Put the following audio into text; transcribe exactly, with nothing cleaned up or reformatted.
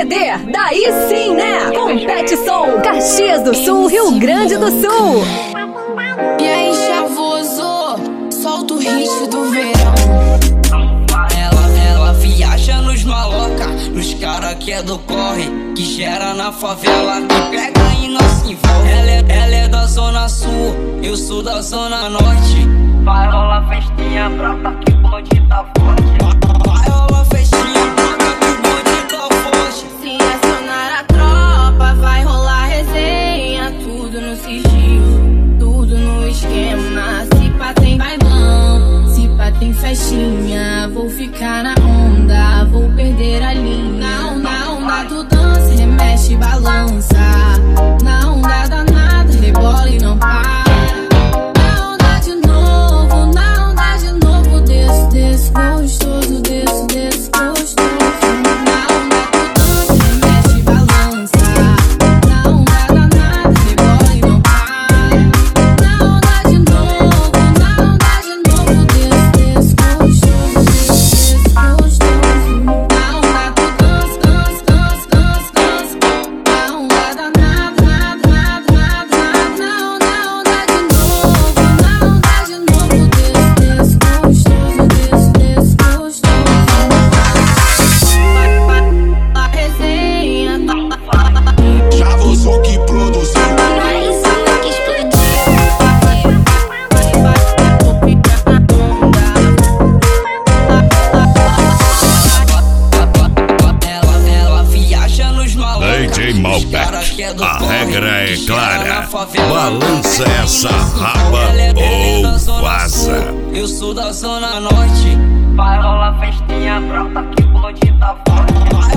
C D, daí sim, né? Compete Som, Caxias do Sul, Rio Grande do Sul. E aí, chavoso, solta o hit do verão. Ela, ela viaja nos maloca, nos cara que é do corre, que gera na favela, que pega e não se envolve. Ela é, ela é da zona sul, eu sou da zona norte. Vai rolar festinha brava que o bonde tá forte. Vai rolar festinha brava que o bonde tá forte. Se acionar a tropa, vai rolar resenha. Tudo no sigilo, tudo no esquema. Se pá tem bailão, se pá tem festinha. Vou ficar na onda, vou perder a linha. Na onda, na onda tu dança, remexe e balança. Na onda danada, rebola e não para. Gostoso, desse, desse, gostoso. Na onda tu dança, remexe e balança. Na onda danada, rebola e não para. Na onda de novo, na onda de novo. Desse, desse, gostoso, desse, desse, gostoso. Na onda tu dança, dança, dança, dança, dança. Na onda danada, nada, nada, nada, nada. Na onda, na onda de novo, na onda de novo. Desse, desse, gostoso, desse, desse, gostoso. A resenha Já vou que produziu. Ela, ela viaja nos malocas, D J nos cara Malbec, que é do a corre, regra é que gera na clara. favela, Balança que pega e essa não se raba envolve. Ela é- ela é da ou zona vaza. sul, eu sou da zona norte. Vai rolar festinha brava que o bonde tá forte. Vai